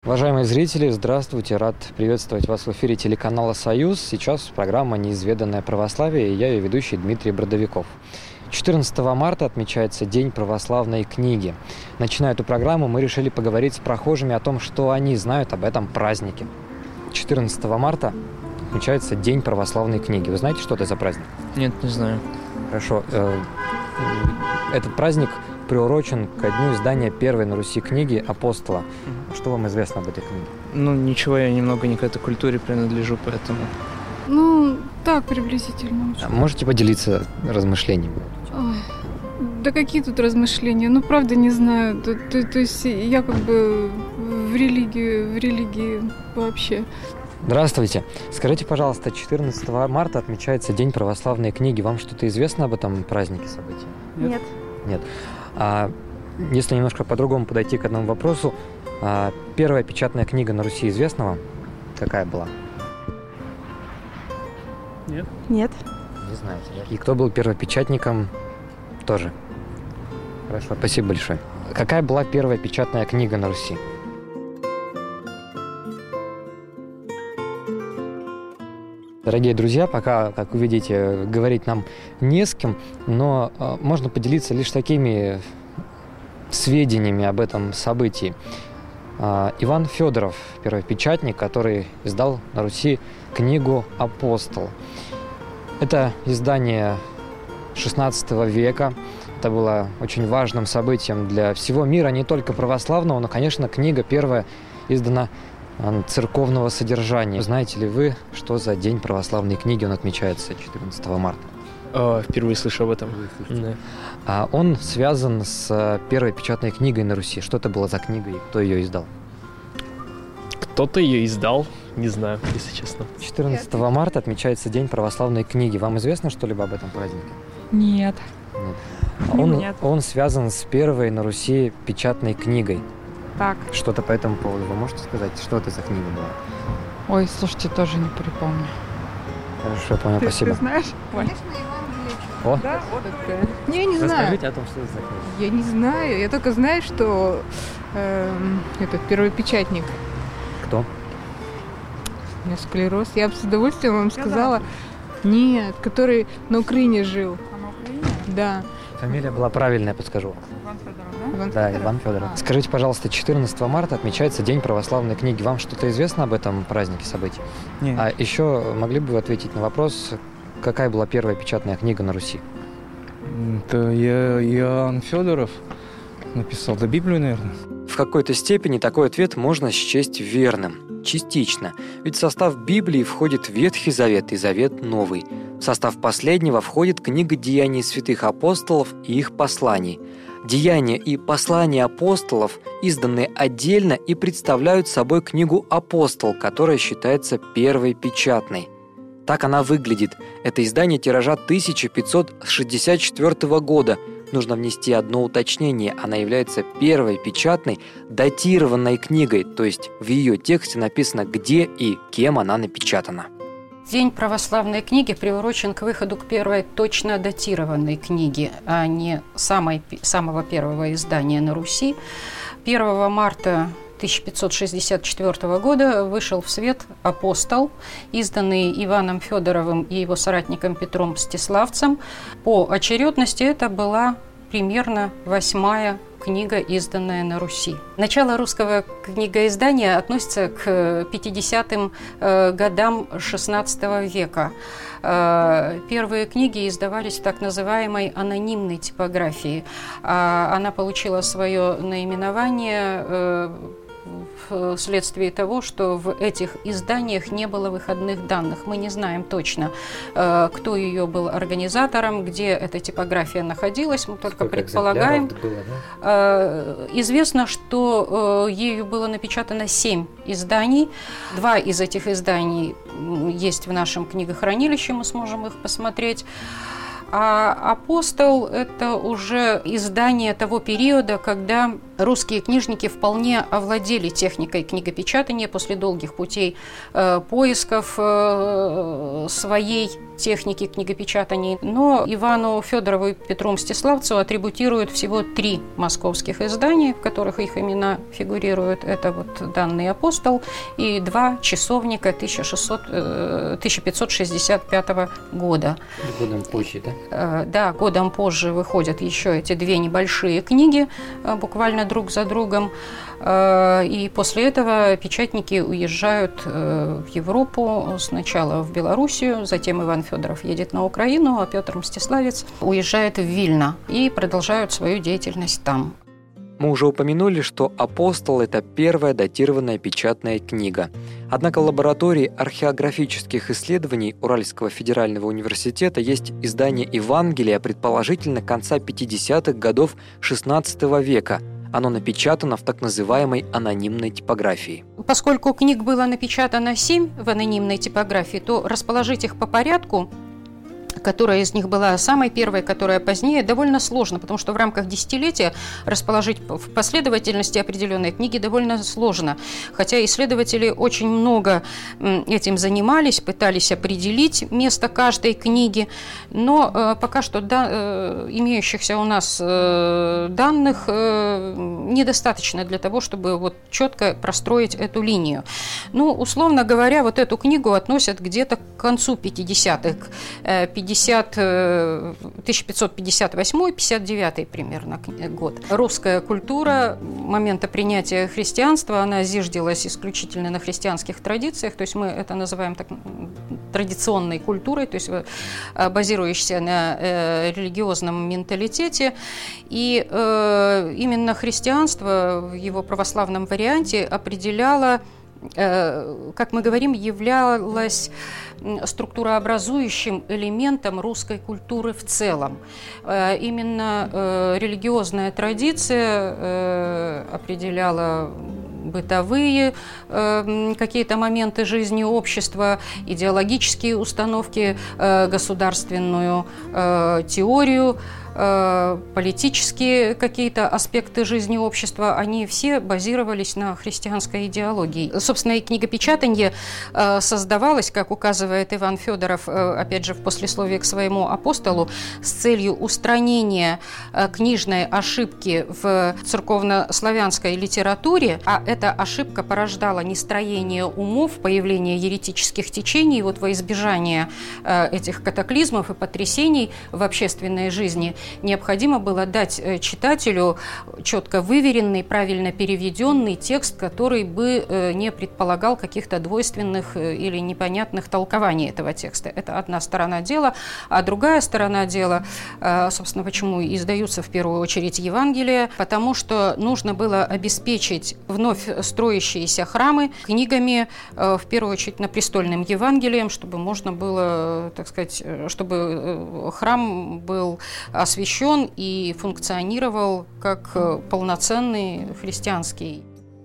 Уважаемые зрители, здравствуйте! Рад приветствовать вас в эфире телеканала «Союз». Сейчас программа «Неизведанное православие» и я ее ведущий Дмитрий Бродовиков. 14 марта отмечается День православной книги. Начиная эту программу, мы решили поговорить с прохожими о том, что они знают об этом празднике. 14 марта отмечается День православной книги. Вы знаете, что это за праздник? Нет, не знаю. Хорошо. Этот праздник приурочен ко дню издания первой на Руси книги «Апостола». Что вам известно об этой книге? Ничего, я немного не к этой культуре принадлежу, поэтому... Так, приблизительно. Можете поделиться размышлениями? Ой, да какие тут размышления? Правда не знаю. То есть я в религии вообще. Здравствуйте. Скажите, пожалуйста, 14 марта отмечается День православной книги. Вам что-то известно об этом празднике, событии? Нет. А если немножко по-другому подойти к одному вопросу, первая печатная книга на Руси известна вам? Какая была? Нет. Нет. Не знаете, да? И кто был первопечатником? Тоже. Хорошо, спасибо большое. Какая была первая печатная книга на Руси? Дорогие друзья, пока, как вы видите, говорить нам не с кем, но можно поделиться лишь такими сведениями об этом событии. Иван Федоров, первопечатник, который издал на Руси книгу «Апостол». Это издание XVI века. Это было очень важным событием для всего мира, не только православного, но, конечно, книга первая издана церковного содержания. Знаете ли вы, что за День православной книги он отмечается 14 марта? Впервые слышу об этом. Да. Он связан с первой печатной книгой на Руси. Что это было за книга и кто ее издал? Кто-то ее издал, не знаю, если честно. 14 марта отмечается День православной книги. Вам известно что-либо об этом празднике? Нет. Он связан с первой на Руси печатной книгой. Так. Что-то по этому поводу вы можете сказать? Что это за книга была? Ой, слушайте, тоже не припомню. Хорошо, понял, спасибо. Ты знаешь? Конечно, Евангелие. О, Да, вот это. Я не знаю. расскажите о том, что это за книга. Я не знаю. Я только знаю, что этот первопечатник. Кто? У меня склероз. Я бы с удовольствием вам сказала. Нет, который на Украине жил. На Украине? Да. Фамилия была правильная, подскажу. Иван Федоров, Да, Иван Федоров. Скажите, пожалуйста, 14 марта отмечается День православной книги. Вам что-то известно об этом празднике, событии? Нет. А еще могли бы вы ответить на вопрос, какая была первая печатная книга на Руси? Это Иоанн Федоров написал, да, Библию, наверное. В какой-то степени такой ответ можно счесть верным. Частично. Ведь в состав Библии входит Ветхий Завет и Завет Новый. В состав последнего входит книга «Деяний святых апостолов» и их посланий. Деяния и послания апостолов изданы отдельно и представляют собой книгу «Апостол», которая считается первой печатной. Так она выглядит. Это издание тиража 1564 года. Нужно внести одно уточнение. Она является первой печатной, датированной книгой, то есть в ее тексте написано, где и кем она напечатана. День православной книги приурочен к выходу к первой точно датированной книге, а не самого первого издания на Руси. 1 марта 1564 года вышел в свет «Апостол», изданный Иваном Федоровым и его соратником Петром Мстиславцем. По очередности это была примерно 8-я книга, изданная на Руси. Начало русского книгоиздания относится к 50-м годам XVI века. Первые книги издавались в так называемой анонимной типографии. Она получила свое наименование вследствие того, что в этих изданиях не было выходных данных. Мы не знаем точно, кто ее был организатором, где эта типография находилась, мы только предполагаем. Было, да? Известно, что ею было напечатано 7 изданий. 2 из этих изданий есть в нашем книгохранилище, мы сможем их посмотреть. А «Апостол» – это уже издание того периода, когда Русские книжники вполне овладели техникой книгопечатания после долгих путей поисков своей техники книгопечатания. Но Ивану Федорову и Петру Мстиславцеву атрибутируют всего 3 московских издания, в которых их имена фигурируют. Это вот «Данный апостол» и 2 часовника 1565 года. Годом позже, да? Да, годом позже выходят еще эти 2 небольшие книги, буквально друг за другом. И после этого печатники уезжают в Европу, сначала в Белоруссию, затем Иван Федоров едет на Украину, а Петр Мстиславец уезжает в Вильно и продолжают свою деятельность там. Мы уже упомянули, что «Апостол» — это первая датированная печатная книга. Однако в лаборатории археографических исследований Уральского федерального университета есть издание Евангелия, предположительно, конца 50-х годов XVI века. Оно напечатано в так называемой анонимной типографии. Поскольку книг было напечатано 7 в анонимной типографии, то расположить их по порядку, которая из них была самой первой, которая позднее, довольно сложно, потому что в рамках десятилетия расположить в последовательности определенные книги довольно сложно. Хотя исследователи очень много этим занимались, пытались определить место каждой книги, но пока что имеющихся у нас данных недостаточно для того, чтобы вот четко простроить эту линию. Ну, условно говоря, вот эту книгу относят где-то к концу 50-х, 1558-59 примерно год. Русская культура момента принятия христианства, она зиждилась исключительно на христианских традициях, то есть мы это называем так, традиционной культурой, то есть базирующейся на религиозном менталитете. И именно христианство в его православном варианте определяло, как мы говорим, являлось структурообразующим элементом русской культуры в целом. Именно религиозная традиция определяла бытовые какие-то моменты жизни общества, идеологические установки, государственную теорию, политические какие-то аспекты жизни общества, они все базировались на христианской идеологии. Собственно, и книгопечатание создавалось, как указывает Иван Федоров, опять же, в послесловии к своему апостолу, с целью устранения книжной ошибки в церковнославянской литературе, а эта ошибка порождала нестроение умов, появление еретических течений. Вот во избежание этих катаклизмов и потрясений в общественной жизни необходимо было дать читателю четко выверенный, правильно переведенный текст, который бы не предполагал каких-то двойственных или непонятных толкований этого текста. Это одна сторона дела. А другая сторона дела, собственно, почему издаются в первую очередь Евангелия, потому что нужно было обеспечить вновь строящиеся храмы книгами, в первую очередь напрестольным Евангелием, чтобы можно было, так сказать, чтобы храм был освящен и функционировал как полноценный христианский.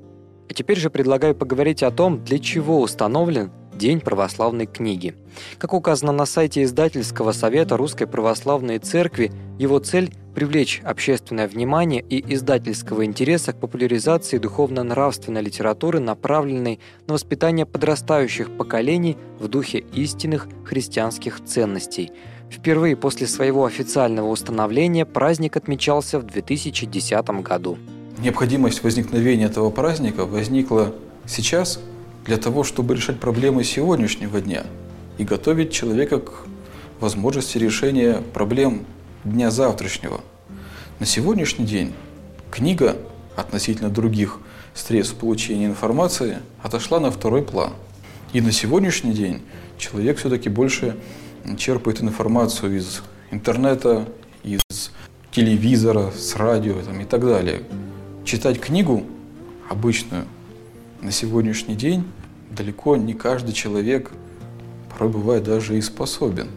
А теперь же предлагаю поговорить о том, для чего установлен День православной книги. Как указано на сайте Издательского совета Русской Православной Церкви, его цель – привлечь общественное внимание и издательского интереса к популяризации духовно-нравственной литературы, направленной на воспитание подрастающих поколений в духе истинных христианских ценностей. Впервые после своего официального установления праздник отмечался в 2010 году. Необходимость возникновения этого праздника возникла сейчас для того, чтобы решать проблемы сегодняшнего дня и готовить человека к возможности решения проблем дня завтрашнего. На сегодняшний день книга относительно других средств получения информации отошла на второй план. И на сегодняшний день человек все-таки больше черпает информацию из интернета, из телевизора, с радио и так далее. Читать книгу обычную на сегодняшний день далеко не каждый человек, порой бывает, даже и способен.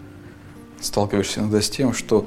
Сталкиваешься иногда с тем, что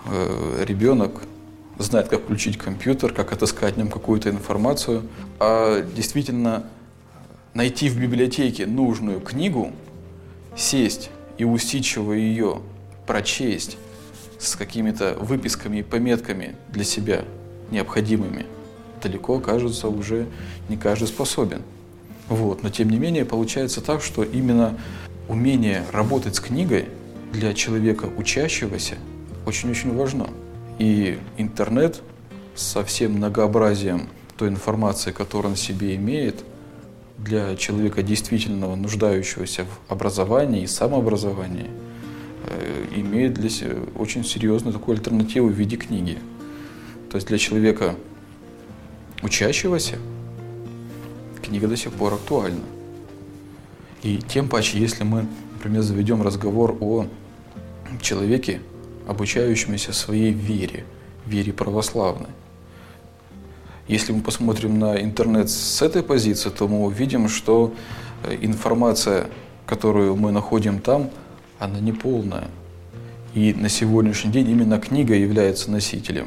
ребенок знает, как включить компьютер, как отыскать в нем какую-то информацию, а действительно найти в библиотеке нужную книгу, сесть и усидчиво ее прочесть с какими-то выписками и пометками для себя необходимыми, далеко, кажется, уже не каждый способен. Вот. Но тем не менее получается так, что именно умение работать с книгой для человека учащегося очень-очень важно. И интернет со всем многообразием той информации, которую он в себе имеет, для человека, действительно нуждающегося в образовании и самообразовании, имеет для себя очень серьезную такую альтернативу в виде книги. То есть для человека учащегося книга до сих пор актуальна. И тем паче, если мы, например, заведем разговор о человеке, обучающемуся своей вере, вере православной. Если мы посмотрим на интернет с этой позиции, то мы увидим, что информация, которую мы находим там, она неполная. И на сегодняшний день именно книга является носителем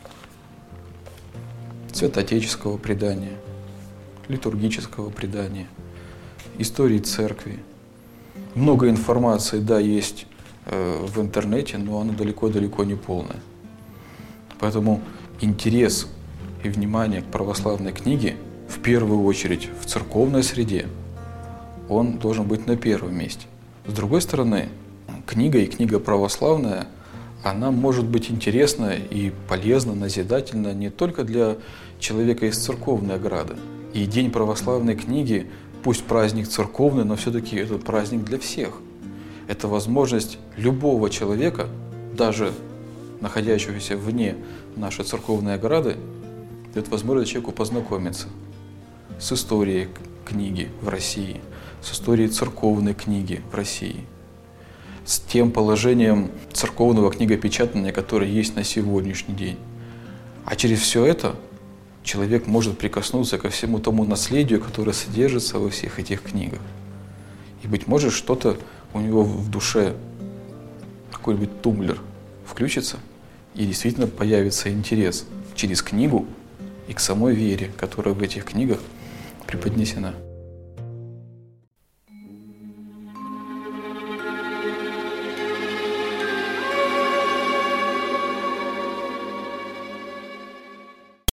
святоотеческого предания, литургического предания, истории церкви. Много информации, да, есть в интернете, но она далеко-далеко не полная. Поэтому интерес и внимание к православной книге, в первую очередь в церковной среде, он должен быть на первом месте. С другой стороны, книга и книга православная, она может быть интересна и полезна, назидательна не только для человека из церковной ограды. И День православной книги, пусть праздник церковный, но все-таки это праздник для всех. Это возможность любого человека, даже находящегося вне нашей церковной ограды, дает возможность человеку познакомиться с историей книги в России, с историей церковной книги в России, с тем положением церковного книгопечатания, которое есть на сегодняшний день. А через все это человек может прикоснуться ко всему тому наследию, которое содержится во всех этих книгах. И, быть может, что-то у него в душе, какой-нибудь тумблер включится, и действительно появится интерес через книгу и к самой вере, которая в этих книгах преподнесена.